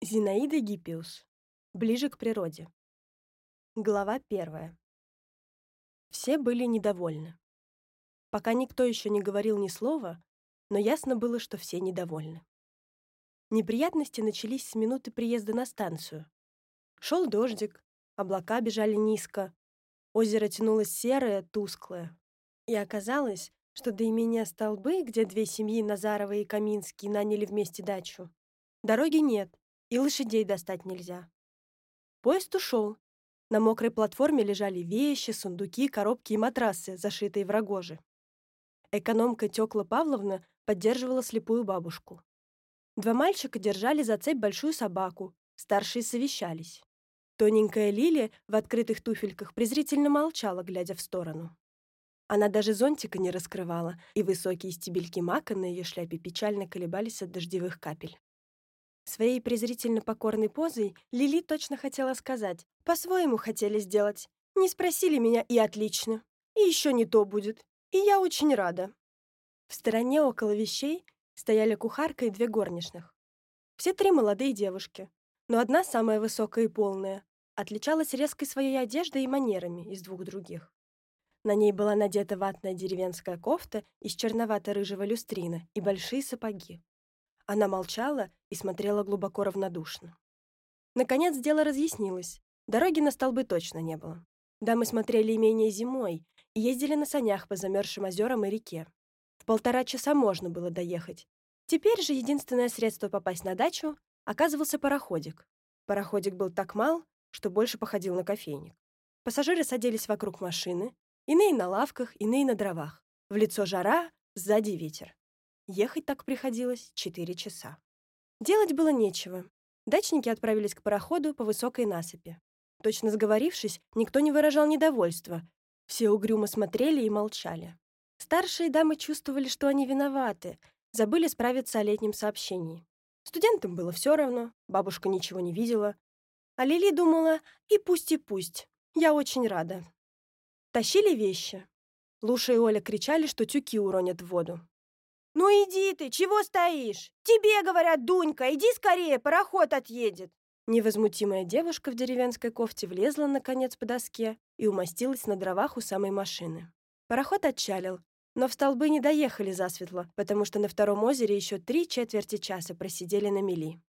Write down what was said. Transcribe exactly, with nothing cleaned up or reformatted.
Зинаида Гиппиус. Ближе к природе. Глава первая. Все были недовольны. Пока никто еще не говорил ни слова, но ясно было, что все недовольны. Неприятности начались с минуты приезда на станцию. Шел дождик, облака бежали низко, озеро тянулось серое, тусклое. И оказалось, что до имения Столбы, где две семьи, Назаровы и Каминский, наняли вместе дачу, дороги нет, и лошадей достать нельзя. Поезд ушел. На мокрой платформе лежали вещи, сундуки, коробки и матрасы, зашитые в рогожи. Экономка Тёкла Павловна поддерживала слепую бабушку. Два мальчика держали за цепь большую собаку, старшие совещались. Тоненькая Лиля в открытых туфельках презрительно молчала, глядя в сторону. Она даже зонтика не раскрывала, и высокие стебельки мака на ее шляпе печально колебались от дождевых капель. Своей презрительно покорной позой Лили точно хотела сказать: «По-своему хотели сделать. Не спросили меня, и отлично. И еще не то будет. И я очень рада». В стороне около вещей стояли кухарка и две горничных. Все три молодые девушки, но одна, самая высокая и полная, отличалась резкой своей одеждой и манерами из двух других. На ней была надета ватная деревенская кофта из черновато-рыжего люстрина и большие сапоги. Она молчала и смотрела глубоко равнодушно. Наконец дело разъяснилось. Дороги на Столбы точно не было. Дамы смотрели имение зимой и ездили на санях по замерзшим озерам и реке. В полтора часа можно было доехать. Теперь же единственное средство попасть на дачу оказывался пароходик. Пароходик был так мал, что больше походил на кофейник. Пассажиры садились вокруг машины, иные на лавках, иные на дровах. В лицо жара, сзади ветер. Ехать так приходилось четыре часа. Делать было нечего. Дачники отправились к пароходу по высокой насыпи. Точно сговорившись, никто не выражал недовольства. Все угрюмо смотрели и молчали. Старшие дамы чувствовали, что они виноваты, забыли справиться о летнем сообщении. Студентам было все равно, бабушка ничего не видела. А Лили думала: и пусть, и пусть, я очень рада. Тащили вещи. Луша и Оля кричали, что тюки уронят в воду. «Ну иди ты, чего стоишь? Тебе говорят, Дунька, иди скорее, пароход отъедет!» Невозмутимая девушка в деревенской кофте влезла, наконец, по доске и умостилась на дровах у самой машины. Пароход отчалил, но в Столбы не доехали засветло, потому что на втором озере еще три четверти часа просидели на мели.